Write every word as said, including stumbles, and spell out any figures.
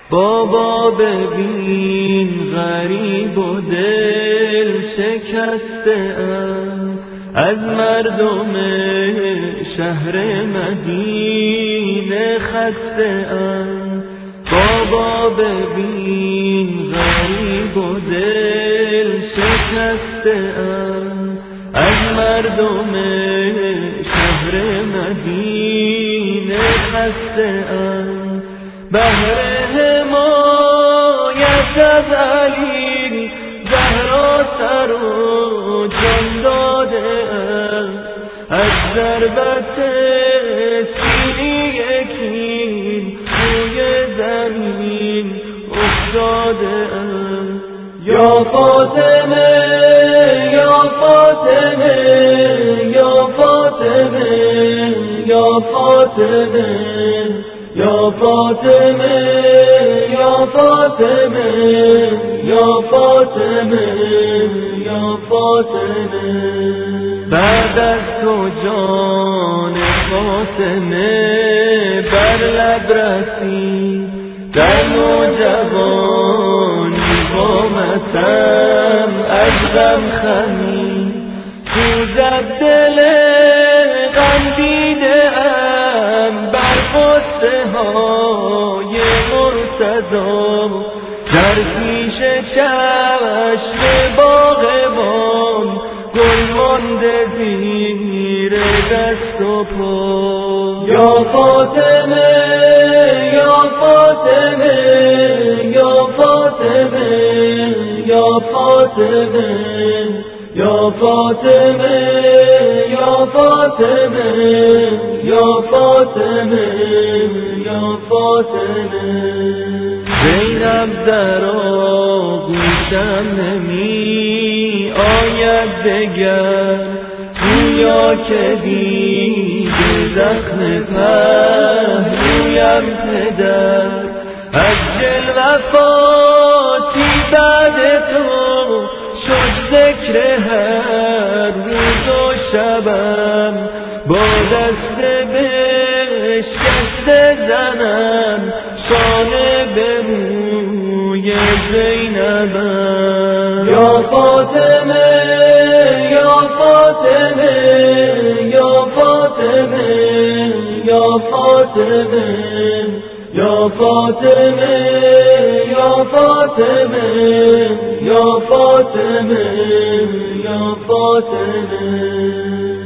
بابا ببین غریب و دل شکسته ام، از مردم شهر مدینه خسته ام. بابا ببین غریب و دل شکسته ام، از مردم شهر مدینه خسته ام. بهر حمایت از علی زهرا سر و جان داده ام، از ضربت سینی کین روی زمین افتاده ام. یا فاطمه یا فاطمه یا فاطمه یا فاطمه یا فاطمه یا فاطمه یا فاطمه یا فاطمه. بعد از تو جان فاطمه بر لب رسید، در نوجوانی با ماتم از غم خمید. سوزد دل غم دیده ام بر غصه های مرتضی، در پیش چشم باغبان گل مانده زیر دست و پا. یا فاطمه یا فاطمه یا فاطمه یا فاطمه یا فاطمه یا فاطمه یا فاطمه یا فاطمه. زینب در آغوشم نمی آید دگر، گویا که دیده زخم پهلویم پدر. از جلوفاتی بعد تو شد ذکر هر روز و شبم، با دست بشکست زنم شانه به موی زینبم. یا فاطمه یا فاطمه یا فاطمه یا فاطمه یا فاطمه یا فاطمه یا فاطمه یا فاطمه.